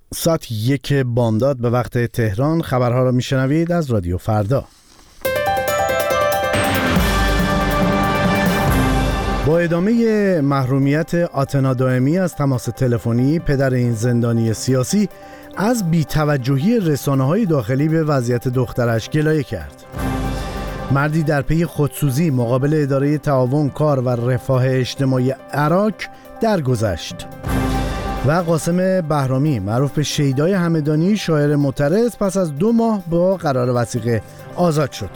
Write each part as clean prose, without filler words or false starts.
ساعت 1 بامداد به وقت تهران. خبرها را میشنوید از رادیو فردا. با ادامه محرومیت آتنا دائمی از تماس تلفنی، پدر این زندانی سیاسی از بی‌توجهی رسانه‌های داخلی به وضعیت دخترش گلایه کرد. مردی در پی خودسوزی مقابل اداره تعاون کار و رفاه اجتماعی عراق درگذشت. و قاسم بهرامی معروف به شیدای همدانی، شاعر معترض، پس از 2 ماه با قرار وثیقه آزاد شد.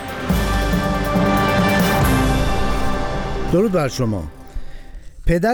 درود بر شما. پدر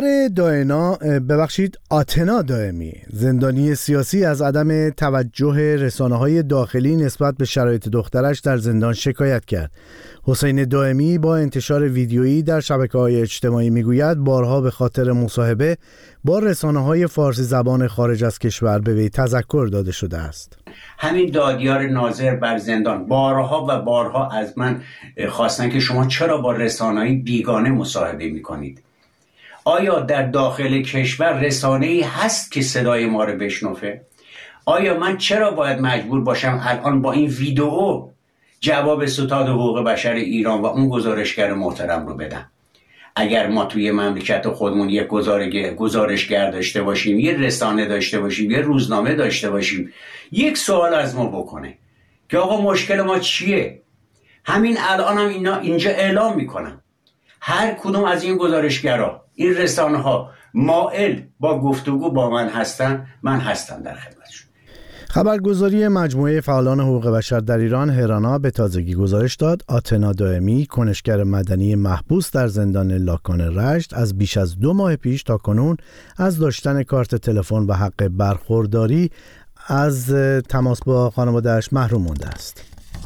آتنا دائمی، زندانی سیاسی، از عدم توجه رسانه‌های داخلی نسبت به شرایط دخترش در زندان شکایت کرد. حسین دائمی با انتشار ویدیویی در شبکه‌های اجتماعی میگوید بارها به خاطر مصاحبه با رسانه‌های فارسی زبان خارج از کشور به وی تذکر داده شده است. همین دادیار ناظر بر زندان بارها و بارها از من خواستن که شما چرا با رسانه‌های بیگانه مصاحبه می‌کنید؟ آیا در داخل کشور رسانه‌ای هست که صدای ما رو بشنوه؟ آیا من چرا باید مجبور باشم الان با این ویدئو جواب ستاد حقوق بشر ایران و اون گزارشگر محترم رو بدم؟ اگر ما توی مملکت خودمون یک گزارشگر داشته باشیم، یک رسانه داشته باشیم، یک روزنامه داشته باشیم، یک سوال از ما بکنه که آقا مشکل ما چیه؟ همین الان هم اینا اینجا اعلام میکنم هر کدوم از این گزارشگرها، این رسانه ها مائل با گفتگو با من هستن، من هستم در خدمتشون. خبرگزاری مجموعه فعالان حقوق بشر در ایران هرانا به تازگی گزارش داد آتنا دائمی، کنشگر مدنی محبوس در زندان لاکان رشت، از بیش از 2 ماه پیش تا کنون از داشتن کارت تلفن و حق برخورداری از تماس با خانواده‌اش محروم مانده است.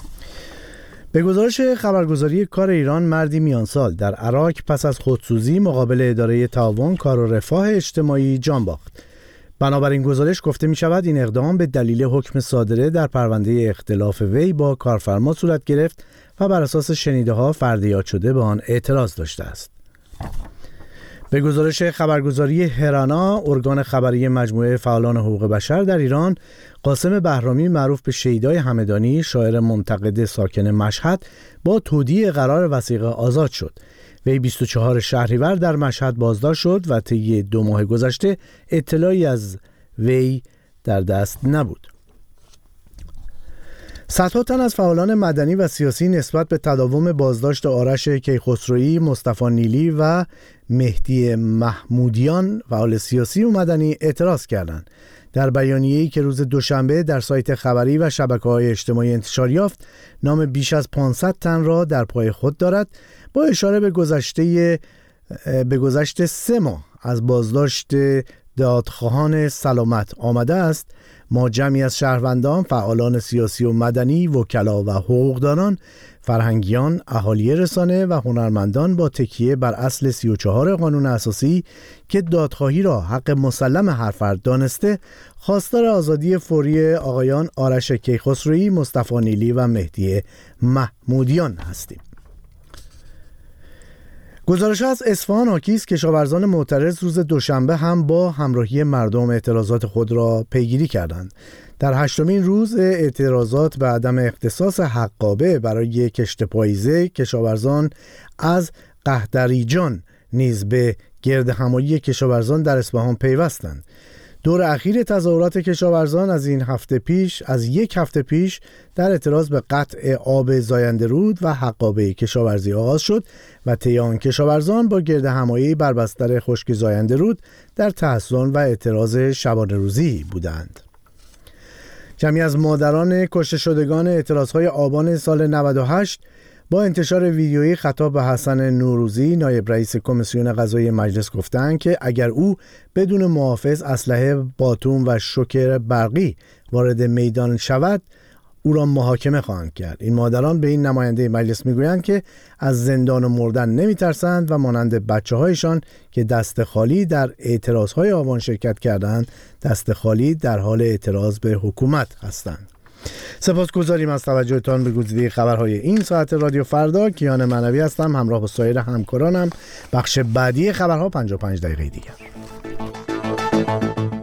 به گزارش خبرگزاری کار ایران، مردی میانسال در عراق پس از خودسوزی مقابل اداره تعاون کار و رفاه اجتماعی جان باخت. بنابراین گزارش گفته می شود این اقدام به دلیل حکم صادره در پرونده اختلاف وی با کارفرما صورت گرفت و بر اساس شنیده ها فرد شده به آن اعتراض داشته است. به گزارش خبرگزاری هرانا، ارگان خبری مجموعه فعالان حقوق بشر در ایران، قاسم بهرامی معروف به شیدای همدانی، شاعر منتقد ساکن مشهد، با تودیع قرار وثیقه آزاد شد. وی 24 شهریور در مشهد بازداشت شد و طی 2 ماه گذشته اطلاعی از وی در دست نبود. صدها تن از فعالان مدنی و سیاسی نسبت به تداوم بازداشت آرش کیخسروی، مصطفی نیلی و مهدی محمودیان، فعال سیاسی و مدنی، اعتراض کردند. در بیانیه‌ای که روز دوشنبه در سایت خبری و شبکه‌های اجتماعی انتشار یافت، نام بیش از 500 تن را در پای خود دارد. با اشاره به گذشت 3 ماه از بازداشت دادخواهان سلامت آمده است، ما جمعی از شهروندان، فعالان سیاسی و مدنی، وکلا و حقوقدانان، فرهنگیان، اهالی رسانه و هنرمندان با تکیه بر اصل 34 قانون اساسی که دادخواهی را حق مسلم هر فرد دانسته، خواستار آزادی فوری آقایان آرش کیخسروی، مصطفی نیلی و مهدی محمودیان هستیم. گزارش از اصفهان حاکی است. کشاورزان معترض روز دوشنبه هم با همراهی مردم اعتراضات خود را پیگیری کردند. در 8مین روز اعتراضات به عدم اختصاص حقابه برای کشت پاییزه، کشاورزان از قهدریجان نیز به گرد همایی کشاورزان در اصفهان پیوستند. دور اخیر تظاهرات کشاورزان از یک هفته پیش در اعتراض به قطع آب زاینده رود و حقابه کشاورزی آغاز شد و طی آن کشاورزان با گرد همایی بر بستر خشک زاینده رود در تحصن و اعتراض شبانه روزی بودند. جمعی از مادران کشته شدگان اعتراضهای آبان سال 98 با انتشار ویدیویی خطاب به حسن نوروزی، نایب رئیس کمیسیون قضایی مجلس، گفتند که اگر او بدون محافظ، اسلحه، باتوم و شوکر برقی وارد میدان شود، او را محاکمه خواهند کرد. این مادران به این نماینده مجلس میگویند که از زندان و مردن نمیترسند و مانند بچه‌هایشان که دست خالی در اعتراضهای آبان شرکت کردند، دست خالی در حال اعتراض به حکومت هستند. سپاسگزاریم از توجهتان به گزیده خبرهای این ساعت رادیو فردا. کیان معنوی هستم، همراه با سایر همکارانم. بخش بعدی خبرها 55 دقیقه دیگر.